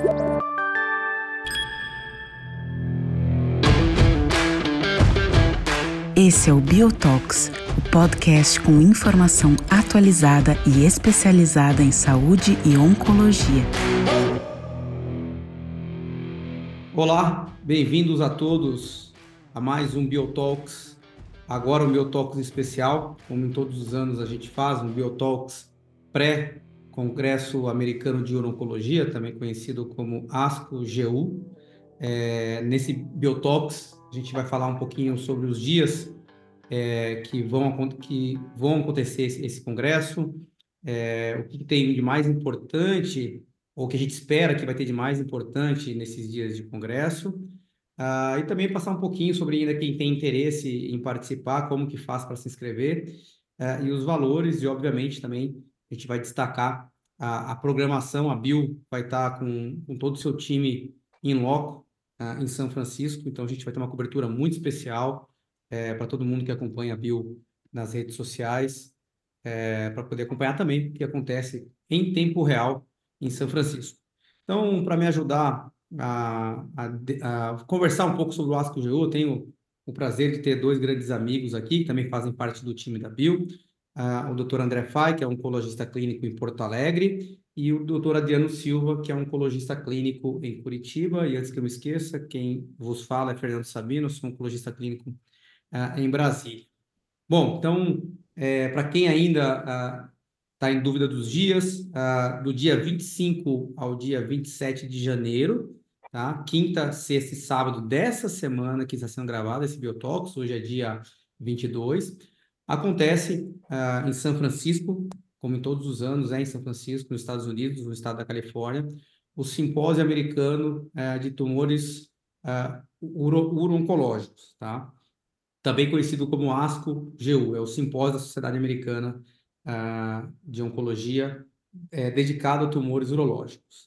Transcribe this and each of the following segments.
Esse é o Biotalks, o podcast com informação atualizada e especializada em saúde e oncologia. Olá, bem-vindos a todos a mais um Biotalks. Agora um Biotalks especial, como em todos os anos a gente faz, um Biotalks pré-Congresso Americano de Urologia, também conhecido como ASCO-GU. Nesse Biotalks, a gente vai falar um pouquinho sobre os dias que vão acontecer esse congresso, o que tem de mais importante, ou que a gente espera que vai ter de mais importante nesses dias de congresso, e também passar um pouquinho sobre ainda quem tem interesse em participar, como que faz para se inscrever, e os valores, e obviamente também a gente vai destacar a programação. A Bio vai estar com todo o seu time em loco, em São Francisco, então a gente vai ter uma cobertura muito especial para todo mundo que acompanha a Bio nas redes sociais, para poder acompanhar também o que acontece em tempo real em São Francisco. Então, para me ajudar a conversar um pouco sobre o ASCO-GU, eu tenho o prazer de ter dois grandes amigos aqui, que também fazem parte do time da Bio, o Dr. André Fay, que é oncologista clínico em Porto Alegre, e o Dr. Adriano Silva, que é oncologista clínico em Curitiba. E antes que eu me esqueça, quem vos fala é Fernando Sabino, sou oncologista clínico em Brasília. Bom, então, para quem ainda está em dúvida dos dias, do dia 25 ao dia 27 de janeiro, tá? Quinta, sexta e sábado dessa semana que está sendo gravado esse Biotalks, hoje é dia 22, acontece em São Francisco, como em todos os anos, em São Francisco, nos Estados Unidos, no estado da Califórnia, o Simpósio Americano de Tumores Uro-Oncológicos, tá? Também conhecido como ASCO-GU, é o Simpósio da Sociedade Americana de Oncologia, dedicado a tumores urológicos.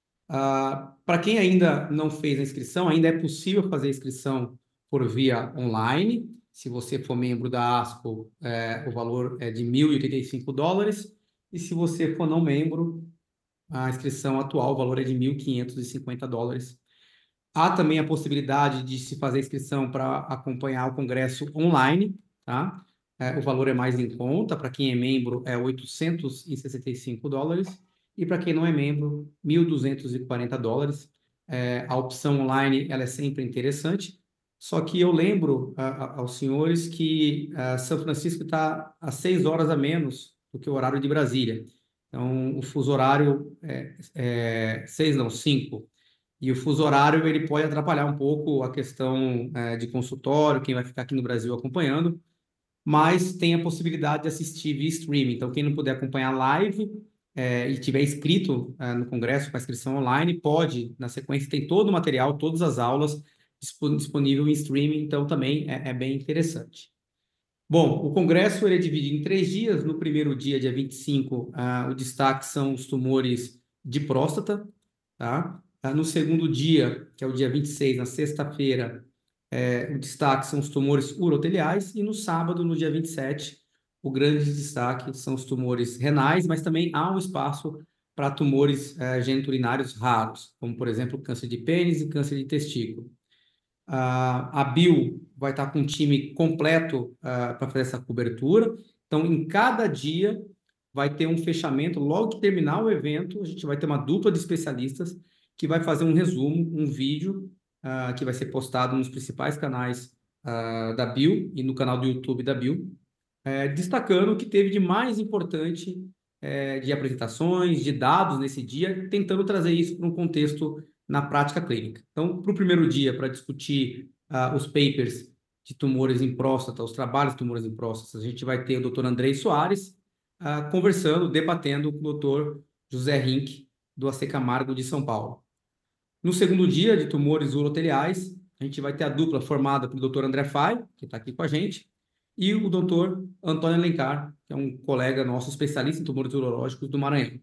Para quem ainda não fez a inscrição, ainda é possível fazer a inscrição por via online. Se você for membro da ASCO, o valor é de $1.085, e se você for não membro, a inscrição atual, o valor é de $1.550. Há também a possibilidade de se fazer inscrição para acompanhar o congresso online, tá? O valor é mais em conta. Para quem é membro é $865, e para quem não é membro, $1.240. A opção online ela é sempre interessante, só que eu lembro aos senhores que São Francisco está a 6 horas a menos do que o horário de Brasília. Então, o fuso horário é 6, não, 5. E o fuso horário ele pode atrapalhar um pouco a questão de consultório, quem vai ficar aqui no Brasil acompanhando, mas tem a possibilidade de assistir via streaming. Então, quem não puder acompanhar live e tiver inscrito no congresso com a inscrição online, pode, na sequência, tem todo o material, todas as aulas disponível em streaming, então também é bem interessante. Bom, o congresso ele é dividido em 3 dias. No primeiro dia, dia 25, o destaque são os tumores de próstata, tá? No segundo dia, que é o dia 26, na sexta-feira, o destaque são os tumores uroteliais, e no sábado, no dia 27, o grande destaque são os tumores renais, mas também há um espaço para tumores geniturinários raros, como, por exemplo, câncer de pênis e câncer de testículo. A Bio vai estar com um time completo para fazer essa cobertura. Então, em cada dia vai ter um fechamento. Logo que terminar o evento, a gente vai ter uma dupla de especialistas que vai fazer um resumo, um vídeo que vai ser postado nos principais canais da Bio e no canal do YouTube da Bio, destacando o que teve de mais importante de apresentações, de dados nesse dia, tentando trazer isso para um contexto na prática clínica. Então, para o primeiro dia, para discutir os papers de tumores em próstata, os trabalhos de tumores em próstata, a gente vai ter o Dr. Andrei Soares conversando, debatendo com o Dr. José Rink, do AC Camargo de São Paulo. No segundo dia, de tumores uroteliais, a gente vai ter a dupla formada pelo Dr. André Fay, que está aqui com a gente, e o Dr. Antônio Alencar, que é um colega nosso especialista em tumores urológicos do Maranhão.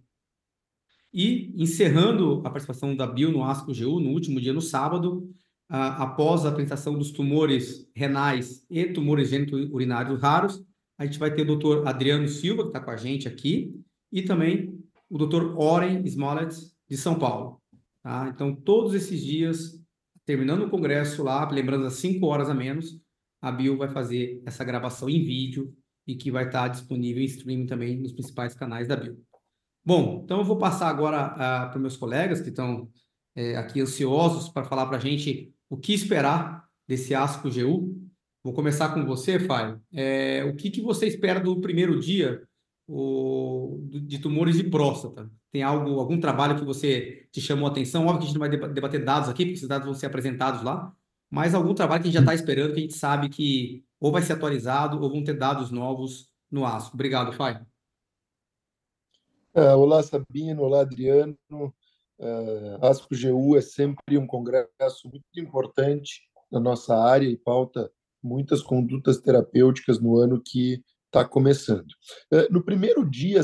E, encerrando a participação da Bio no ASCO-GU, no último dia, no sábado, após a apresentação dos tumores renais e tumores geniturinários raros, a gente vai ter o Dr. Adriano Silva, que está com a gente aqui, e também o Dr. Oren Smollett, de São Paulo. tá? Então, todos esses dias, terminando o congresso lá, lembrando às 5 horas a menos, a Bio vai fazer essa gravação em vídeo e que vai estar disponível em streaming também nos principais canais da Bio. Bom, então eu vou passar agora para os meus colegas que estão aqui ansiosos para falar para a gente o que esperar desse ASCO GU. Vou começar com você, Fábio. O que você espera do primeiro dia de tumores de próstata? Tem algum trabalho que você te chamou a atenção? Óbvio que a gente não vai debater dados aqui, porque esses dados vão ser apresentados lá, mas algum trabalho que a gente já está esperando, que a gente sabe que ou vai ser atualizado ou vão ter dados novos no ASCO. Obrigado, Fábio. Olá, Sabino. Olá, Adriano. ASCO GU é sempre um congresso muito importante na nossa área e pauta muitas condutas terapêuticas no ano que está começando. No primeiro dia,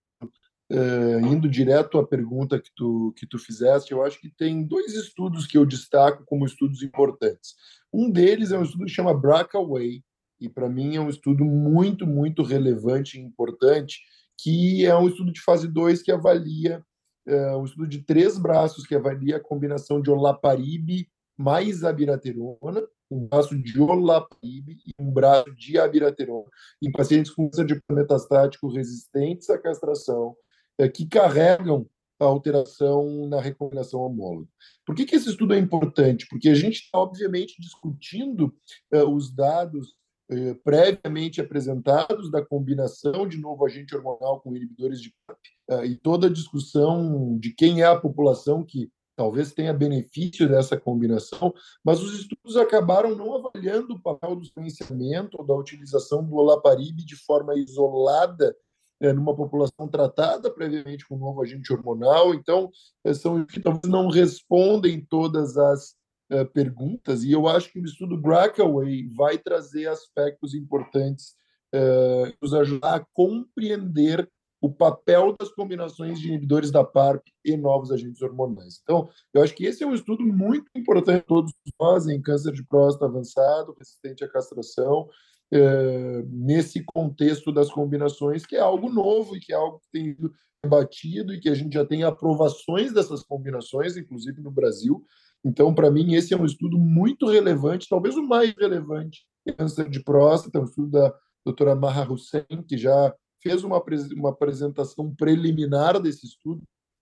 indo direto à pergunta que tu fizeste, eu acho que tem dois estudos que eu destaco como estudos importantes. Um deles é um estudo que chama BRCA-Way, e para mim é um estudo muito, muito relevante e importante, que é um estudo de fase 2 que avalia, um estudo de 3 braços que avalia a combinação de olaparib mais abiraterona, um braço de olaparib e um braço de abiraterona, em pacientes com câncer de metastático resistentes à castração, que carregam a alteração na recombinação homóloga. Por que esse estudo é importante? Porque a gente está, obviamente, discutindo os dados previamente apresentados da combinação de novo agente hormonal com inibidores de PARP, e toda a discussão de quem é a população que talvez tenha benefício dessa combinação, mas os estudos acabaram não avaliando o papel do sequenciamento ou da utilização do olaparib de forma isolada numa população tratada previamente com novo agente hormonal. Então, são que talvez não respondem todas as perguntas, e eu acho que o estudo BRCA-Way vai trazer aspectos importantes nos ajudar a compreender o papel das combinações de inibidores da PARP e novos agentes hormonais. Então, eu acho que esse é um estudo muito importante todos nós em câncer de próstata avançado, resistente à castração, nesse contexto das combinações, que é algo novo e que é algo que tem sido debatido e que a gente já tem aprovações dessas combinações, inclusive no Brasil. Então, para mim, esse é um estudo muito relevante, talvez o mais relevante em câncer de próstata, um estudo da doutora Maha Hussein, que já fez uma apresentação preliminar desse estudo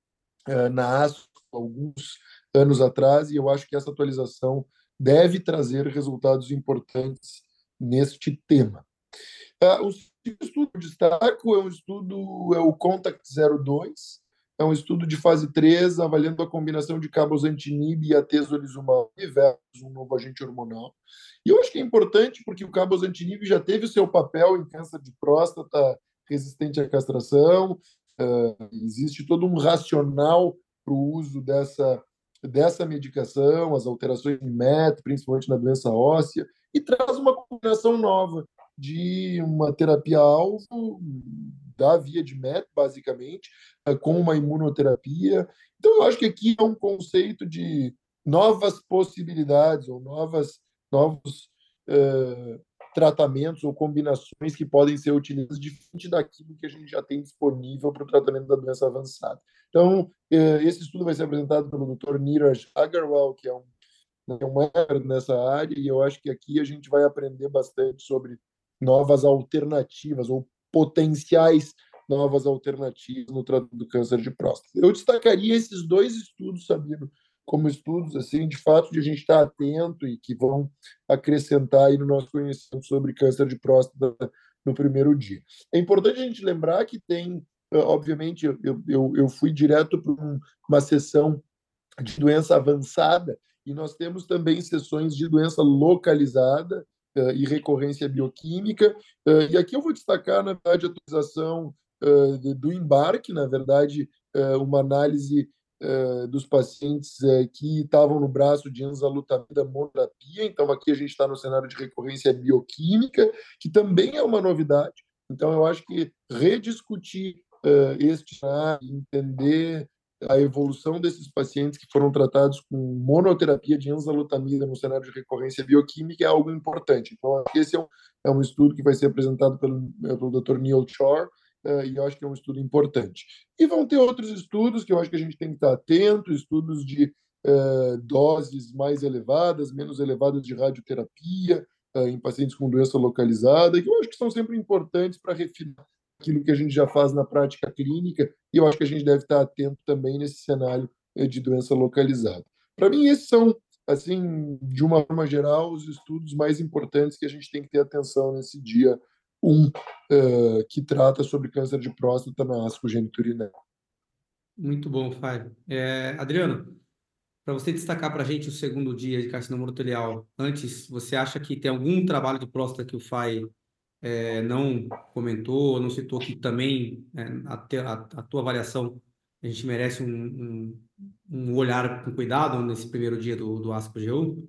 na ASCO alguns anos atrás, e eu acho que essa atualização deve trazer resultados importantes neste tema. O estudo que eu destaco é o CONTACT-02, é um estudo de fase 3, avaliando a combinação de cabozantinib e atezolizumab versus um novo agente hormonal. E eu acho que é importante porque o cabozantinib já teve o seu papel em câncer de próstata resistente à castração, existe todo um racional para o uso dessa medicação, as alterações em MET, principalmente na doença óssea, e traz uma combinação nova de uma terapia-alvo da via de MET, basicamente, com uma imunoterapia. Então, eu acho que aqui é um conceito de novas possibilidades ou novos tratamentos ou combinações que podem ser utilizadas diferente daquilo que a gente já tem disponível para o tratamento da doença avançada. Então, esse estudo vai ser apresentado pelo Dr. Neeraj Agarwal, que é um expert nessa área, e eu acho que aqui a gente vai aprender bastante sobre novas alternativas ou potenciais novas alternativas no tratamento do câncer de próstata. Eu destacaria esses dois estudos, Sabino, como estudos assim, de fato de a gente estar atento e que vão acrescentar aí no nosso conhecimento sobre câncer de próstata no primeiro dia. É importante a gente lembrar que tem, obviamente, eu fui direto para uma sessão de doença avançada e nós temos também sessões de doença localizada e recorrência bioquímica. E aqui eu vou destacar, na verdade, a atualização do embarque, na verdade, uma análise dos pacientes que estavam no braço de enzalutamida monoterapia. Então, aqui a gente está no cenário de recorrência bioquímica, que também é uma novidade. Então, eu acho que rediscutir este cenário, entender a evolução desses pacientes que foram tratados com monoterapia de enzalutamida no cenário de recorrência bioquímica é algo importante. Então, esse é um estudo que vai ser apresentado pelo Dr. Neil Shore e eu acho que é um estudo importante. E vão ter outros estudos que eu acho que a gente tem que estar atento, estudos de doses mais elevadas, menos elevadas de radioterapia, em pacientes com doença localizada, que eu acho que são sempre importantes para refinar aquilo que a gente já faz na prática clínica, e eu acho que a gente deve estar atento também nesse cenário de doença localizada. Para mim, esses são, assim, de uma forma geral, os estudos mais importantes que a gente tem que ter atenção nesse dia 1, que trata sobre câncer de próstata na ASCO geniturinária. Muito bom, Fábio. Adriano, para você destacar para a gente o segundo dia de carcinoma uroterial, antes, você acha que tem algum trabalho de próstata que o FAI não comentou, não citou que também, a tua avaliação, a gente merece um olhar com cuidado nesse primeiro dia do ASCO-GU?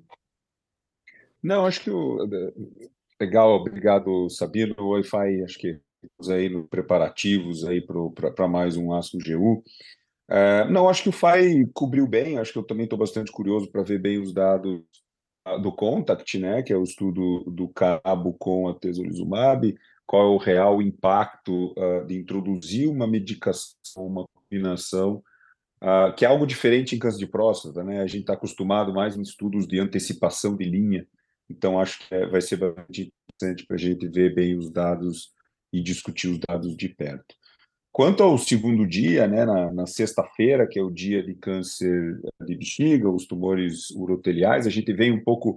Não, acho que legal, obrigado, Sabino. O Wi-Fi, acho que estamos aí nos preparativos aí para mais um ASCO-GU. Não, acho que o FAI cobriu bem, acho que eu também estou bastante curioso para ver bem os dados do CONTACT, né, que é o estudo do cabo com a atezolizumab, qual é o real impacto de introduzir uma medicação, uma combinação, que é algo diferente em câncer de próstata, né? A gente está acostumado mais em estudos de antecipação de linha, então acho que vai ser bastante interessante para a gente ver bem os dados e discutir os dados de perto. Quanto ao segundo dia, né, na sexta-feira, que é o dia de câncer de bexiga, os tumores uroteliais, a gente vem um pouco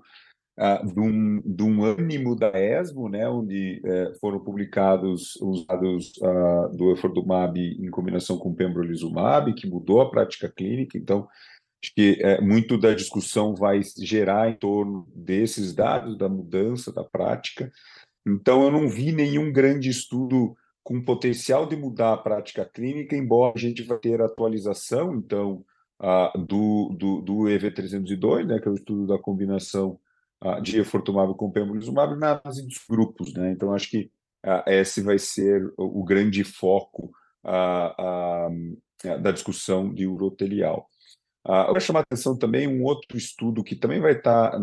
de um ânimo da ESMO, né, onde foram publicados os dados do efordumab em combinação com pembrolizumab, que mudou a prática clínica. Então, acho que muito da discussão vai gerar em torno desses dados, da mudança da prática. Então, eu não vi nenhum grande estudo com potencial de mudar a prática clínica, embora a gente vai ter atualização, então, do EV302, né, que é o estudo da combinação de efortumab com pembrolizumab na base dos grupos, né? Então, acho que esse vai ser o grande foco da discussão de urotelial. Eu quero chamar a atenção também um outro estudo que também vai estar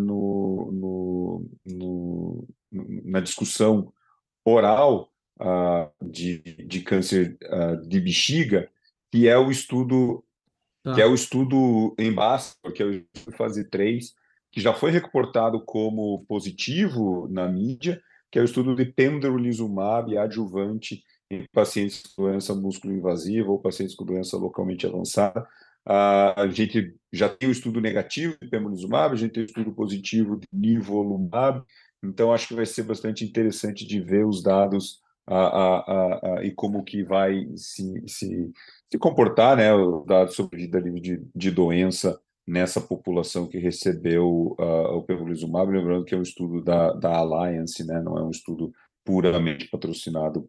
na discussão oral de câncer de bexiga, que é o estudo Tá. em Basel, que é o estudo fase 3, que já foi reportado como positivo na mídia, que é o estudo de pembrolizumab adjuvante em pacientes com doença músculo-invasiva ou pacientes com doença localmente avançada. A gente já tem o estudo negativo de pembrolizumab, a gente tem o estudo positivo de nivolumab, então acho que vai ser bastante interessante de ver os dados e como que vai se comportar, né, o dado sobre vida livre de doença nessa população que recebeu o pembrolizumab, lembrando que é um estudo da Alliance, né, não é um estudo puramente patrocinado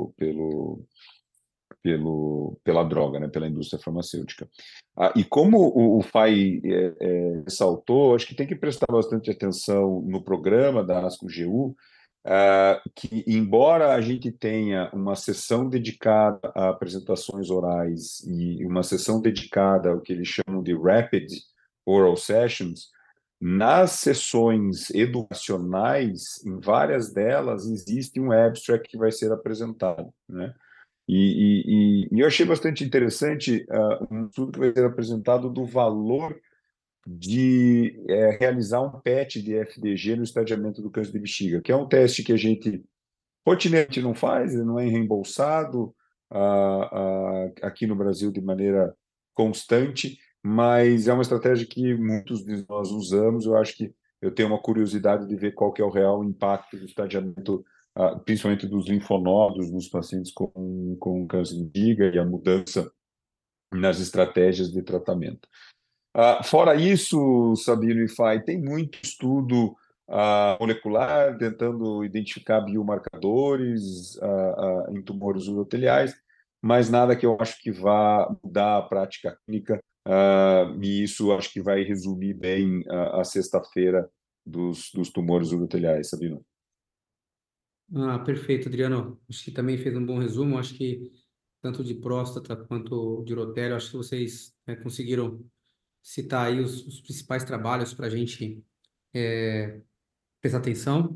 pela droga, né, pela indústria farmacêutica. E como o FAI ressaltou, acho que tem que prestar bastante atenção no programa da ASCO-GU, que, embora a gente tenha uma sessão dedicada a apresentações orais e uma sessão dedicada ao que eles chamam de Rapid Oral Sessions, nas sessões educacionais, em várias delas, existe um abstract que vai ser apresentado, né? E eu achei bastante interessante um estudo que vai ser apresentado do valor de realizar um PET de FDG no estadiamento do câncer de bexiga, que é um teste que a gente rotineiramente não faz, ele não é reembolsado aqui no Brasil de maneira constante, mas é uma estratégia que muitos de nós usamos. Eu acho que eu tenho uma curiosidade de ver qual que é o real impacto do estadiamento, principalmente dos linfonodos nos pacientes com câncer de bexiga e a mudança nas estratégias de tratamento. Fora isso, Sabino e Fai, tem muito estudo molecular tentando identificar biomarcadores em tumores uroteliais, mas nada que eu acho que vá mudar a prática clínica, e isso acho que vai resumir bem a sexta-feira dos tumores uroteliais, Sabino. Perfeito, Adriano. Acho que também fez um bom resumo. Acho que tanto de próstata quanto de urotélio, acho que vocês conseguiram citar aí os principais trabalhos para a gente prestar atenção.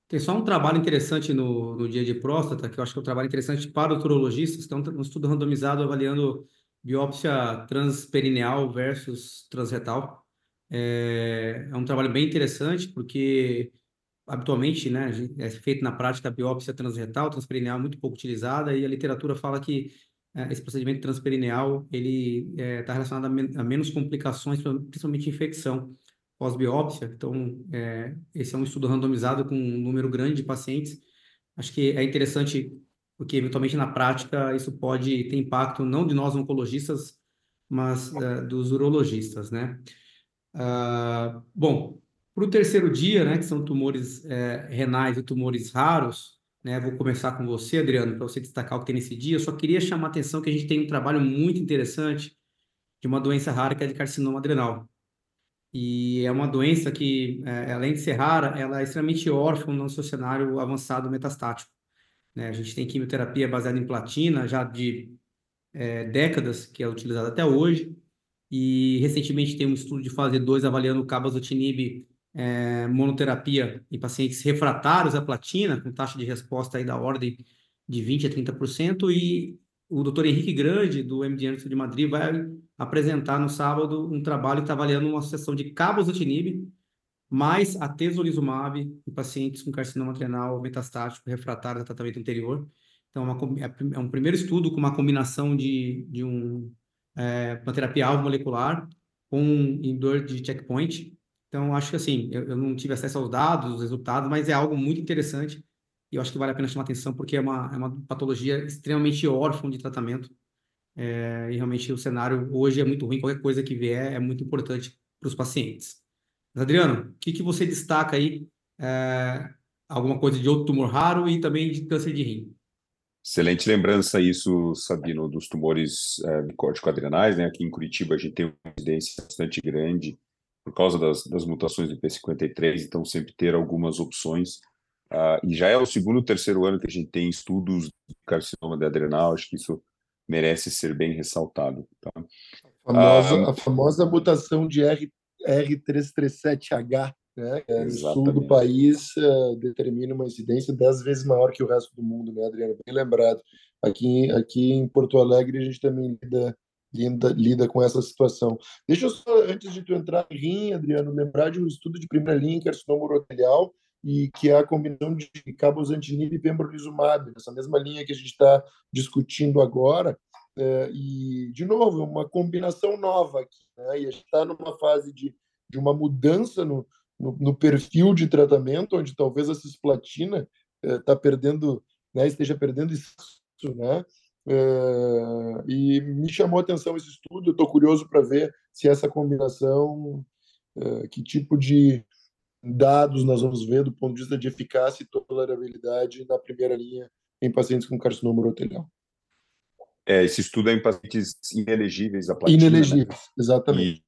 Tem só um trabalho interessante no dia de próstata, que eu acho que é um trabalho interessante para os urologistas, que é um estudo randomizado avaliando biópsia transperineal versus transretal. É um trabalho bem interessante, porque habitualmente, né, é feito na prática a biópsia transretal, transperineal é muito pouco utilizada, e a literatura fala que esse procedimento transperineal ele está relacionado a menos complicações, principalmente infecção pós-biópsia. Então, esse é um estudo randomizado com um número grande de pacientes. Acho que é interessante porque, eventualmente, na prática, isso pode ter impacto não de nós oncologistas, mas dos urologistas, né? Bom, para o terceiro dia, né, que são tumores renais e tumores raros, né, vou começar com você, Adriano, para você destacar o que tem nesse dia. Eu só queria chamar a atenção que a gente tem um trabalho muito interessante de uma doença rara que é de carcinoma adrenal. E é uma doença que, além de ser rara, ela é extremamente órfã no seu cenário avançado metastático, né? A gente tem quimioterapia baseada em platina já de décadas, que é utilizada até hoje, e recentemente tem um estudo de fase 2 avaliando o cabazitaxel monoterapia em pacientes refratários à platina, com taxa de resposta aí da ordem de 20 a 30%, e o Dr. Henrique Grande, do MD Anderson de Madrid, vai apresentar no sábado um trabalho que está avaliando uma associação de cabazitaxel mais atezolizumab em pacientes com carcinoma adrenal metastático refratário a tratamento anterior. Então, é um primeiro estudo com uma combinação de uma terapia-alvo molecular com um inibidor de checkpoint. Então, acho que assim, eu não tive acesso aos dados, os resultados, mas é algo muito interessante e eu acho que vale a pena chamar atenção porque é uma patologia extremamente órfã de tratamento. E realmente o cenário hoje é muito ruim, qualquer coisa que vier é muito importante para os pacientes. Mas, Adriano, o que você destaca aí? Alguma coisa de outro tumor raro e também de câncer de rim? Excelente lembrança isso, Sabino, dos tumores córtico-adrenais, né? Aqui em Curitiba a gente tem uma incidência bastante grande por causa das mutações do P53, então sempre ter algumas opções. E já é o segundo ou terceiro ano que a gente tem estudos de carcinoma de adrenal, acho que isso merece ser bem ressaltado. Tá? A famosa mutação de R337H, né, no sul do Exatamente. país, determina uma incidência 10 vezes maior que o resto do mundo, né, Adriano? Bem lembrado. Aqui em Porto Alegre a gente também lida com essa situação. Deixa eu só, antes de tu entrar em rim, Adriano, lembrar de um estudo de primeira linha em carcinoma urotelial, e que é a combinação de cabozantinib e pembrolizumab, nessa mesma linha que a gente está discutindo agora. E, de novo, uma combinação nova aqui, né? E a gente está numa fase de uma mudança no perfil de tratamento, onde talvez a cisplatina esteja perdendo isso, né? E me chamou a atenção esse estudo, eu estou curioso para ver se essa combinação, que tipo de dados nós vamos ver do ponto de vista de eficácia e tolerabilidade na primeira linha em pacientes com carcinoma urotelial. Esse estudo é em pacientes inelegíveis à platina, né? Inelegíveis, exatamente.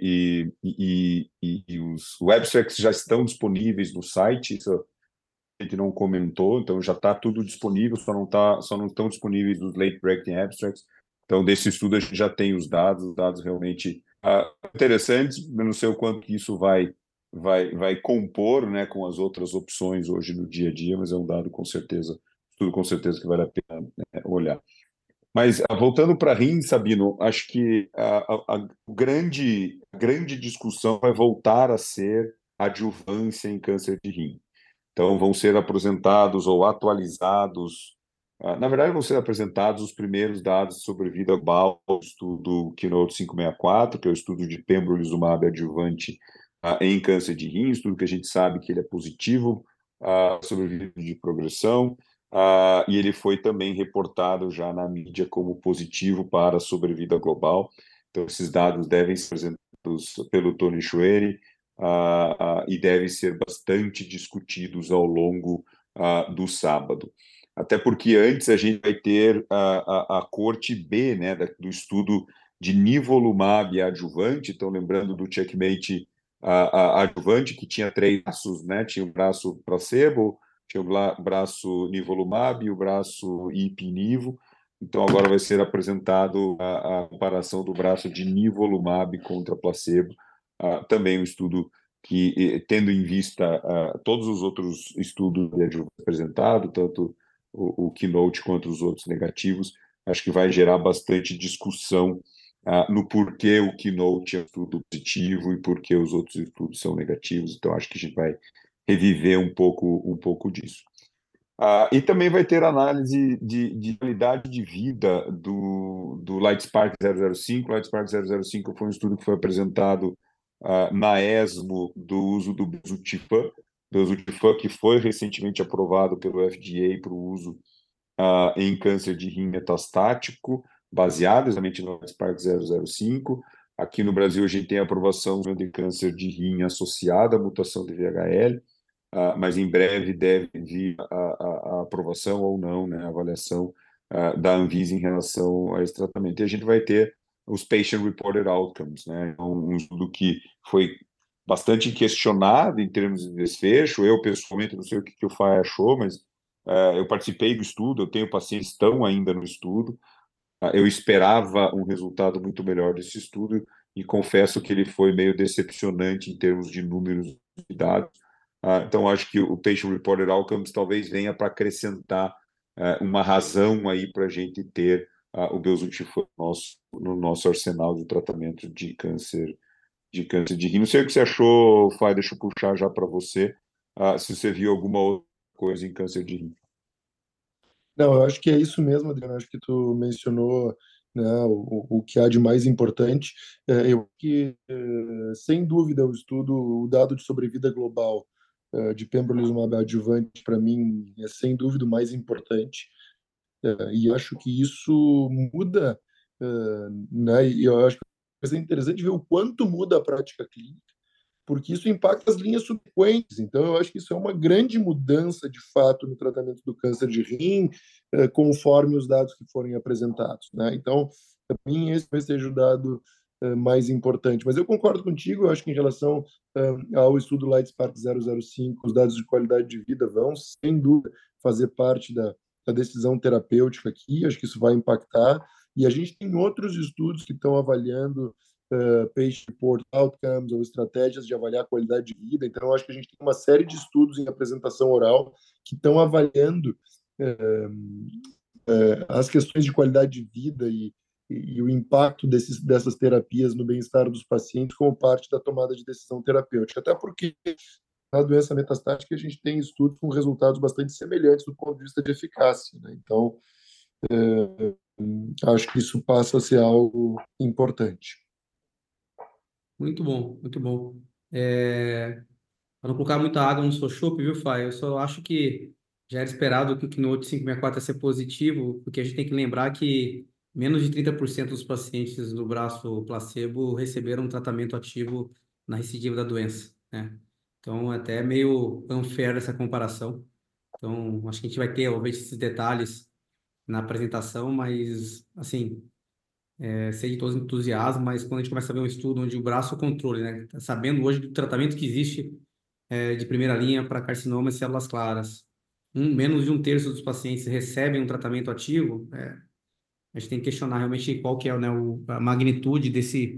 E os abstracts já estão disponíveis no site, isso a gente não comentou, então já está tudo disponível, só não estão disponíveis os late breaking abstracts. Então, desse estudo a gente já tem os dados realmente interessantes, eu não sei o quanto que isso vai compor, né, com as outras opções hoje no dia a dia, mas é um dado com certeza, estudo com certeza que vale a pena, né, olhar. Mas, voltando para rim, Sabino, acho que a grande discussão vai voltar a ser a adjuvância em câncer de rim. Então, vão ser apresentados ou atualizados, na verdade, vão ser apresentados os primeiros dados sobre vida global do estudo Keynote 564, que é o estudo de pembrolizumab adjuvante em câncer de rim, estudo que a gente sabe que ele é positivo sobre vida de progressão, e ele foi também reportado já na mídia como positivo para a sobrevida global. Então, esses dados devem ser apresentados pelo Tony Choueiri e devem ser bastante discutidos ao longo do sábado. Até porque antes a gente vai ter a corte B, né, do estudo de nivolumab adjuvante. Então, lembrando do checkmate adjuvante, que tinha 3 braços, né? Tinha o braço placebo, tinha o braço nivolumab e o braço ipi-nivo. Então, agora vai ser apresentado a comparação do braço de nivolumab contra placebo, também um estudo que, tendo em vista todos os outros estudos de adjuvância apresentados, tanto o Keynote quanto os outros negativos, acho que vai gerar bastante discussão no porquê o Keynote é um estudo positivo e por que os outros estudos são negativos. Então, acho que a gente vai reviver um pouco disso. E também vai ter análise de qualidade de vida do Lightspark 005. O Lightspark 005 foi um estudo que foi apresentado na ESMO do uso do Belzutifan, que foi recentemente aprovado pelo FDA para o uso em câncer de rim metastático, baseado exatamente no Lightspark 005. Aqui no Brasil, a gente tem a aprovação de câncer de rim associada à mutação de VHL, mas em breve deve vir a aprovação ou não, né, a avaliação da Anvisa em relação a esse tratamento. E a gente vai ter os Patient Reported Outcomes, né, um estudo que foi bastante questionado em termos de desfecho. Eu, pessoalmente, não sei o que o Fai achou, mas eu participei do estudo, eu tenho pacientes que estão ainda no estudo. Eu esperava um resultado muito melhor desse estudo e confesso que ele foi meio decepcionante em termos de números e dados. Então, acho que o Patient Reported Outcomes talvez venha para acrescentar uma razão aí para a gente ter o Belzutifan no nosso arsenal de tratamento de câncer de rim. Não sei o que você achou, Fai, deixa eu puxar já para você, se você viu alguma outra coisa em câncer de rim. Não, eu acho que é isso mesmo, Adriano. Acho que tu mencionou, né, o que há de mais importante. Eu que, sem dúvida, o dado de sobrevida global de pembrolizumab adjuvante, para mim, é sem dúvida o mais importante. E acho que isso muda, né, e eu acho que vai ser interessante ver o quanto muda a prática clínica, porque isso impacta as linhas subsequentes. Então, eu acho que isso é uma grande mudança, de fato, no tratamento do câncer de rim, conforme os dados que forem apresentados, né? Então, para mim, esse vai ser o dado mais importante. Mas eu concordo contigo, eu acho que em relação ao estudo Lightspark 005, os dados de qualidade de vida vão, sem dúvida, fazer parte da decisão terapêutica aqui, acho que isso vai impactar. E a gente tem outros estudos que estão avaliando patient report outcomes ou estratégias de avaliar a qualidade de vida. Então, eu acho que a gente tem uma série de estudos em apresentação oral que estão avaliando as questões de qualidade de vida e o impacto dessas terapias no bem-estar dos pacientes como parte da tomada de decisão terapêutica. Até porque na doença metastática a gente tem estudos com resultados bastante semelhantes do ponto de vista de eficácia, né? Então, acho que isso passa a ser algo importante. Muito bom, muito bom. Para não colocar muita água no seu chope, viu, Fai? Eu só acho que já era esperado que o Keynote 564 ia ser positivo, porque a gente tem que lembrar que menos de 30% dos pacientes do braço placebo receberam um tratamento ativo na recidiva da doença, né? Então, é até meio unfair essa comparação. Então, acho que a gente vai ter, obviamente, esses detalhes na apresentação, mas, assim, sei de todo entusiasmo, mas quando a gente começa a ver um estudo onde o braço é o controle, né? Sabendo hoje do tratamento que existe de primeira linha para carcinoma e células claras, menos de um terço dos pacientes recebem um tratamento ativo, a gente tem que questionar realmente qual que é, né, a magnitude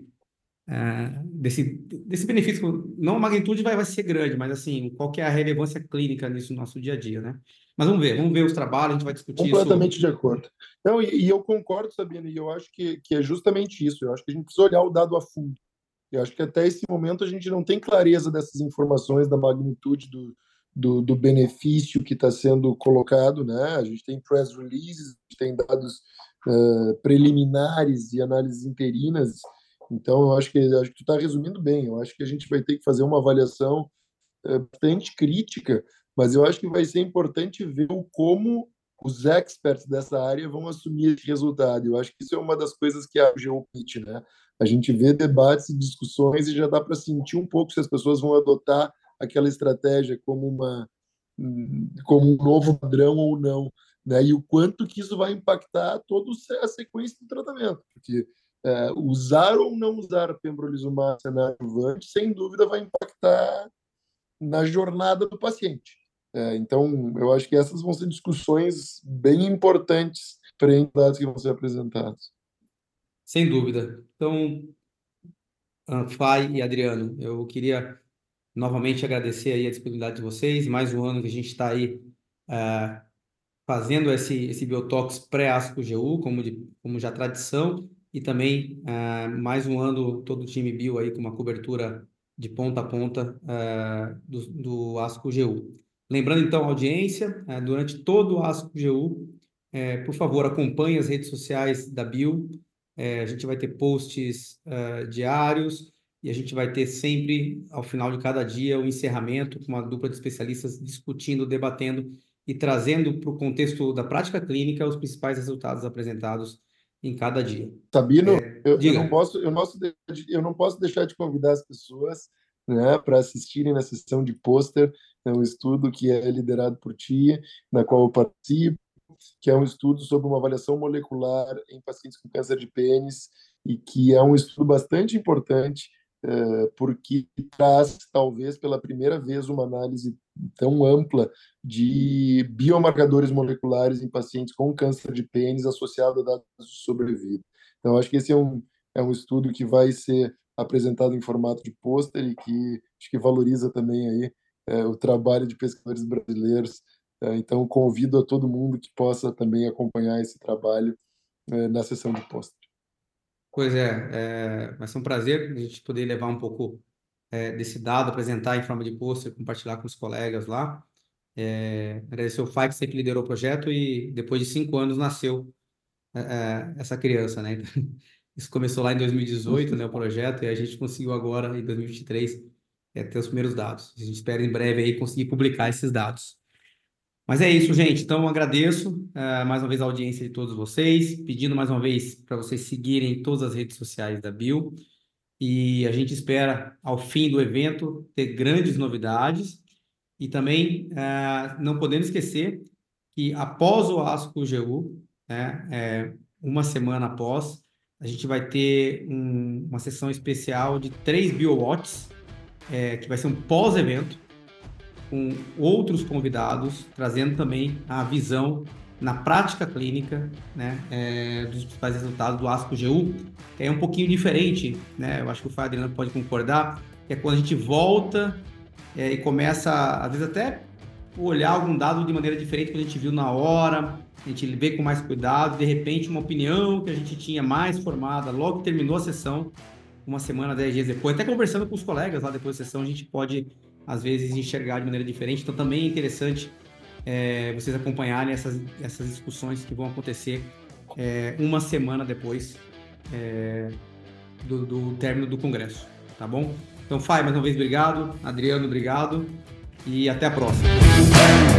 desse benefício. Não a magnitude vai ser grande, mas assim, qual que é a relevância clínica nisso no nosso dia a dia, né? Mas vamos ver os trabalhos, a gente vai discutir isso. Completamente de acordo. Não, e eu concordo, Sabino, e eu acho que é justamente isso. Eu acho que a gente precisa olhar o dado a fundo. Eu acho que até esse momento a gente não tem clareza dessas informações, da magnitude do benefício que está sendo colocado, né? A gente tem press releases, a gente tem dados preliminares e análises interinas. Então, eu acho que tu está resumindo bem. Eu acho que a gente vai ter que fazer uma avaliação bastante crítica, mas eu acho que vai ser importante ver como os experts dessa área vão assumir esse resultado. Eu acho que isso é uma das coisas que abre o pitch, né? A gente vê debates e discussões e já dá para sentir um pouco se as pessoas vão adotar aquela estratégia como um novo padrão ou não, né? E o quanto que isso vai impactar toda a sequência do tratamento, porque usar ou não usar pembrolizumab na adjuvante, sem dúvida, vai impactar na jornada do paciente. Então, eu acho que essas vão ser discussões bem importantes para os dados que vão ser apresentados. Sem dúvida. Então, Fai e Adriano, eu queria, novamente agradecer aí a disponibilidade de vocês, mais um ano que a gente está aí fazendo esse Biotox pré-ASCO-GU, como já tradição, e também mais um ano todo o time Bio aí com uma cobertura de ponta a ponta do ASCO-GU. Lembrando então a audiência, durante todo o ASCO-GU, por favor, acompanhe as redes sociais da Bio. A gente vai ter posts diários e a gente vai ter sempre, ao final de cada dia, o encerramento com uma dupla de especialistas discutindo, debatendo e trazendo para o contexto da prática clínica os principais resultados apresentados em cada dia. Sabino, eu diga. não posso deixar de convidar as pessoas, né, para assistirem na sessão de pôster. É um estudo que é liderado por ti, na qual eu participo, que é um estudo sobre uma avaliação molecular em pacientes com câncer de pênis, e que é um estudo bastante importante, porque traz, talvez pela primeira vez, uma análise tão ampla de biomarcadores moleculares em pacientes com câncer de pênis associado a dados de sobrevida. Então, acho que esse é um estudo que vai ser apresentado em formato de pôster e que acho que valoriza também aí o trabalho de pesquisadores brasileiros. Então, convido a todo mundo que possa também acompanhar esse trabalho na sessão de pôster. Pois vai ser um prazer a gente poder levar um pouco desse dado, apresentar em forma de pôster, compartilhar com os colegas lá. Agradecer o FAI, que sempre liderou o projeto, e depois de 5 anos nasceu essa criança, né? Isso começou lá em 2018, né, o projeto, e a gente conseguiu agora, em 2023, ter os primeiros dados. A gente espera em breve aí conseguir publicar esses dados. Mas é isso, gente. Então, eu agradeço mais uma vez a audiência de todos vocês, pedindo mais uma vez para vocês seguirem todas as redes sociais da Bio, e a gente espera, ao fim do evento, ter grandes novidades, e também não podemos esquecer que após o ASCO-GU, né, uma semana após, a gente vai ter uma sessão especial de 3 BioWatts, que vai ser um pós-evento, com outros convidados, trazendo também a visão na prática clínica, né, dos principais resultados do ASCO-GU. É um pouquinho diferente, né? Eu acho que o Adriano pode concordar, que é quando a gente volta e começa, às vezes, até olhar algum dado de maneira diferente que a gente viu na hora, a gente vê com mais cuidado, de repente uma opinião que a gente tinha mais formada logo que terminou a sessão, uma semana, 10 dias depois, até conversando com os colegas lá depois da sessão, a gente pode, às vezes, enxergar de maneira diferente. Então, também é interessante vocês acompanharem essas discussões que vão acontecer uma semana depois do término do congresso, tá bom? Então, Fai, mais uma vez, obrigado. Adriano, obrigado. E até a próxima.